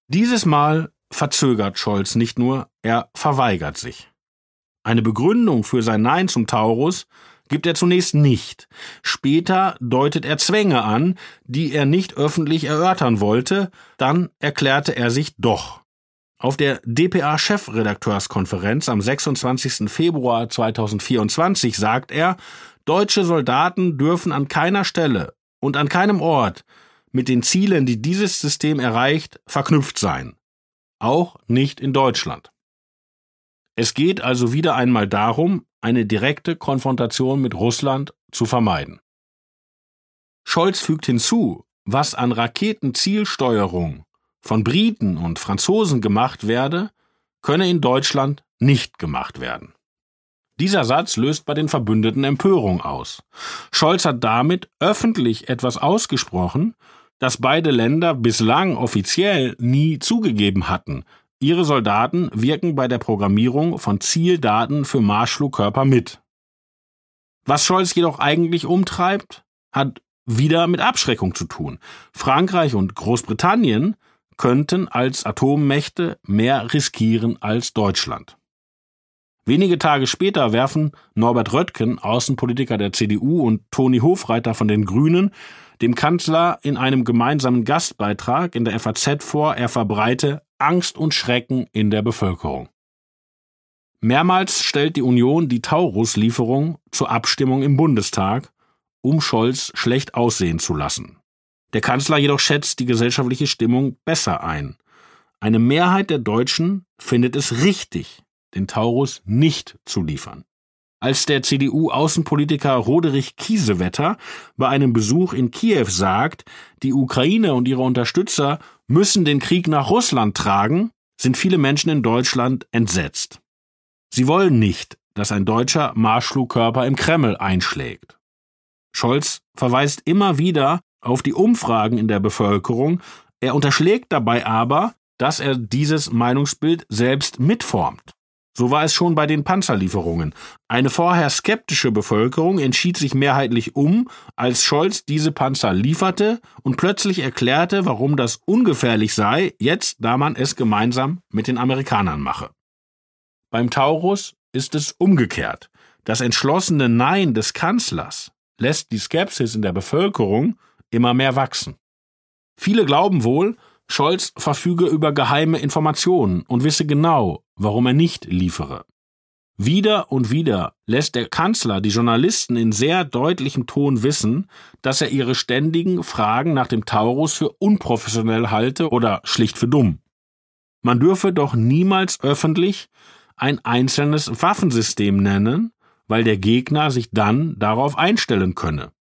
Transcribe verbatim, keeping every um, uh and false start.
Dieses Mal verzögert Scholz nicht nur, er verweigert sich. Eine Begründung für sein Nein zum Taurus gibt er zunächst nicht. Später deutet er Zwänge an, die er nicht öffentlich erörtern wollte, dann erklärte er sich doch. Auf der D P A-Chefredakteurskonferenz am sechsundzwanzigsten Februar zweitausendvierundzwanzig sagt er, deutsche Soldaten dürfen an keiner Stelle und an keinem Ort mit den Zielen, die dieses System erreicht, verknüpft sein. Auch nicht in Deutschland. Es geht also wieder einmal darum, eine direkte Konfrontation mit Russland zu vermeiden. Scholz fügt hinzu, was an Raketenzielsteuerung von Briten und Franzosen gemacht werde, könne in Deutschland nicht gemacht werden. Dieser Satz löst bei den Verbündeten Empörung aus. Scholz hat damit öffentlich etwas ausgesprochen, das beide Länder bislang offiziell nie zugegeben hatten. Ihre Soldaten wirken bei der Programmierung von Zieldaten für Marschflugkörper mit. Was Scholz jedoch eigentlich umtreibt, hat wieder mit Abschreckung zu tun. Frankreich und Großbritannien könnten als Atommächte mehr riskieren als Deutschland. Wenige Tage später werfen Norbert Röttgen, Außenpolitiker der C D U, und Toni Hofreiter von den Grünen dem Kanzler in einem gemeinsamen Gastbeitrag in der F A Z vor, er verbreite Angst und Schrecken in der Bevölkerung. Mehrmals stellt die Union die Taurus-Lieferung zur Abstimmung im Bundestag, um Scholz schlecht aussehen zu lassen. Der Kanzler jedoch schätzt die gesellschaftliche Stimmung besser ein. Eine Mehrheit der Deutschen findet es richtig, den Taurus nicht zu liefern. Als der C D U-Außenpolitiker Roderich Kiesewetter bei einem Besuch in Kiew sagt, die Ukraine und ihre Unterstützer müssen den Krieg nach Russland tragen, sind viele Menschen in Deutschland entsetzt. Sie wollen nicht, dass ein deutscher Marschflugkörper im Kreml einschlägt. Scholz verweist immer wieder auf die Umfragen in der Bevölkerung, er unterschlägt dabei aber, dass er dieses Meinungsbild selbst mitformt. So war es schon bei den Panzerlieferungen. Eine vorher skeptische Bevölkerung entschied sich mehrheitlich um, als Scholz diese Panzer lieferte und plötzlich erklärte, warum das ungefährlich sei, jetzt, da man es gemeinsam mit den Amerikanern mache. Beim Taurus ist es umgekehrt. Das entschlossene Nein des Kanzlers lässt die Skepsis in der Bevölkerung immer mehr wachsen. Viele glauben wohl, Scholz verfüge über geheime Informationen und wisse genau, warum er nicht liefere. Wieder und wieder lässt der Kanzler die Journalisten in sehr deutlichem Ton wissen, dass er ihre ständigen Fragen nach dem Taurus für unprofessionell halte oder schlicht für dumm. Man dürfe doch niemals öffentlich ein einzelnes Waffensystem nennen, weil der Gegner sich dann darauf einstellen könne.